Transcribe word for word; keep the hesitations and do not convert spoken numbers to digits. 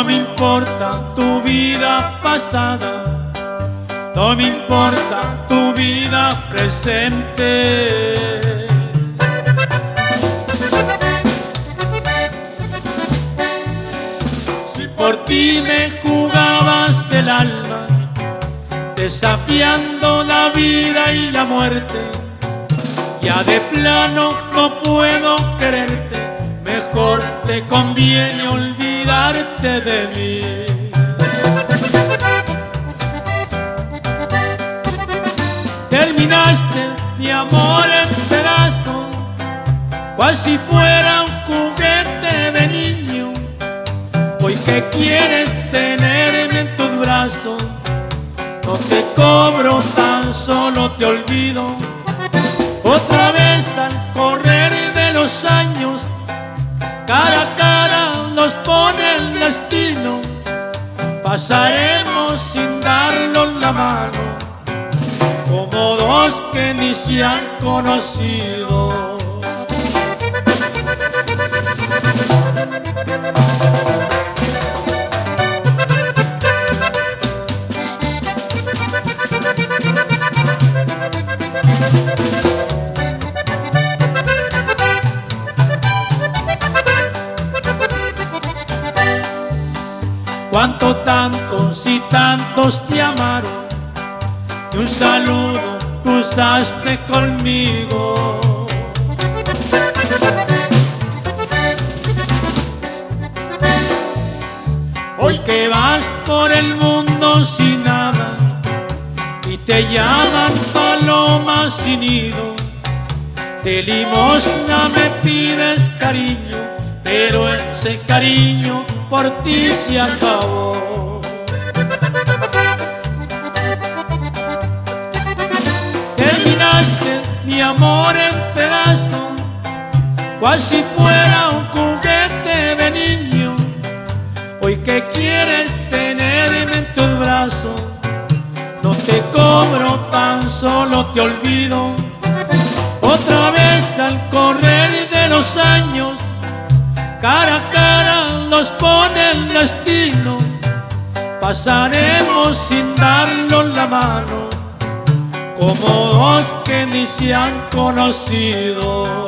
me importa tu vida pasada, no me importa tu vida presente. Si por ti me jugabas el alma, desafiando la vida y la muerte, ya de plano no puedo quererte, mejor te conviene olvidarte de mí. Terminaste mi amor en pedazos, cual si fuera un juguete de niño. Hoy que quieres tenerme en tus brazos, no te cobro, tan solo te olvido. Otra vez al correr de los años, cara a cara nos pone el destino. Pasaremos sin darnos la mano, como dos que ni se han conocido. Cuánto tantos y tantos te amaron, y un saludo cruzaste conmigo. Hoy que vas por el mundo sin nada y te llaman paloma sin nido, de limosna me pides cariño, pero ese cariño por ti se acabó. Terminaste mi amor en pedazos, cual si fuera un juguete de niño. Hoy que quieres tenerme en tus brazos, no te cobro, tan solo te olvido. Otra vez al correr de los años, cara a cara nos pone el destino. Pasaremos sin darnos la mano, como dos que ni se han conocido.